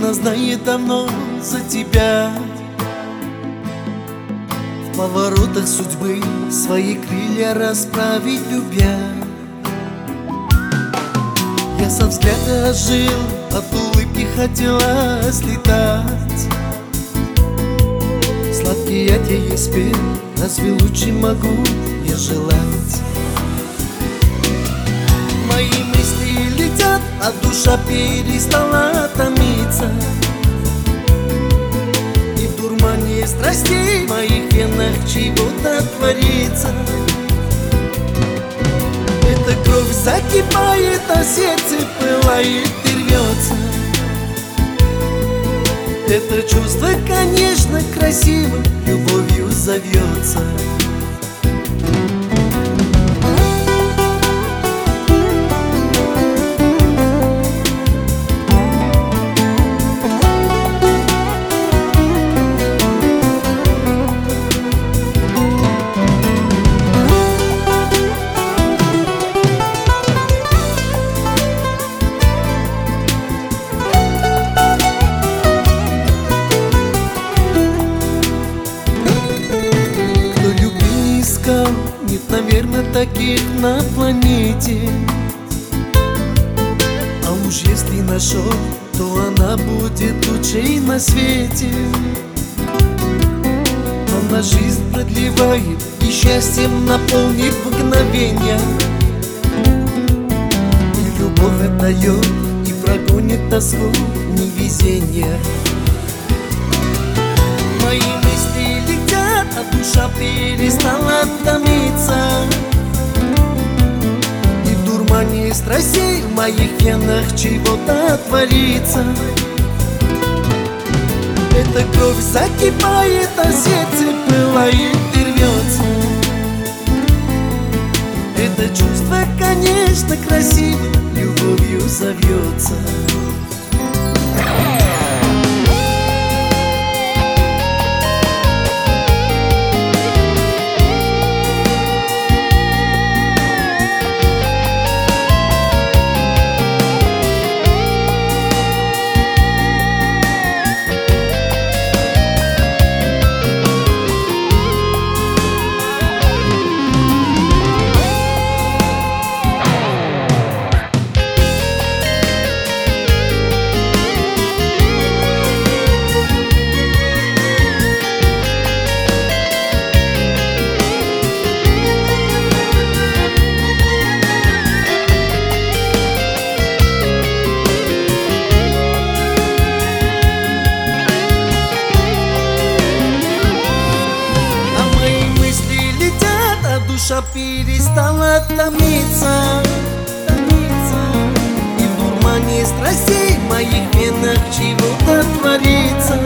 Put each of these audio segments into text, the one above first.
Она знает давно за тебя. В поворотах судьбы свои крылья расправить любя. Я со взгляда жил, от улыбки хотелось летать. Сладкий я тебе спел, разве лучше могу я желать? Мои мысли летят, а душа перестала томиться. И в дурмане страстей в моих венах чего-то творится. Эта кровь закипает, а сердце пылает и рвется. Это чувство, конечно, красиво, любовью зовется. Нет, наверное, таких на планете. А уж если нашел, то она будет лучшей на свете. Она жизнь продлевает и счастьем наполнит мгновенья. И любовь отдает и прогонит тоску невезения. Мои мысли летят, а душа перестала томиться. И в дурмане страстей в моих венах чего-то творится. Эта кровь закипает, а сердце пылает и рвется. Это чувство, конечно, красиво, любовью зовется. Душа перестала томиться. И в дурмане страстей в моих венах чего-то творится.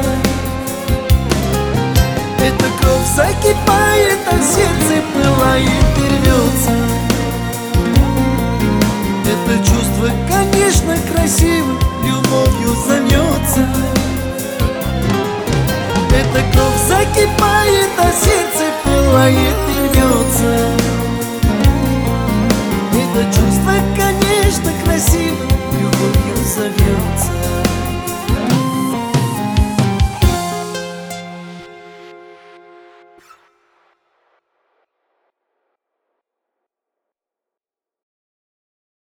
Эта кровь закипает, а сердце пылает и рвется. Это чувство, конечно, красиво.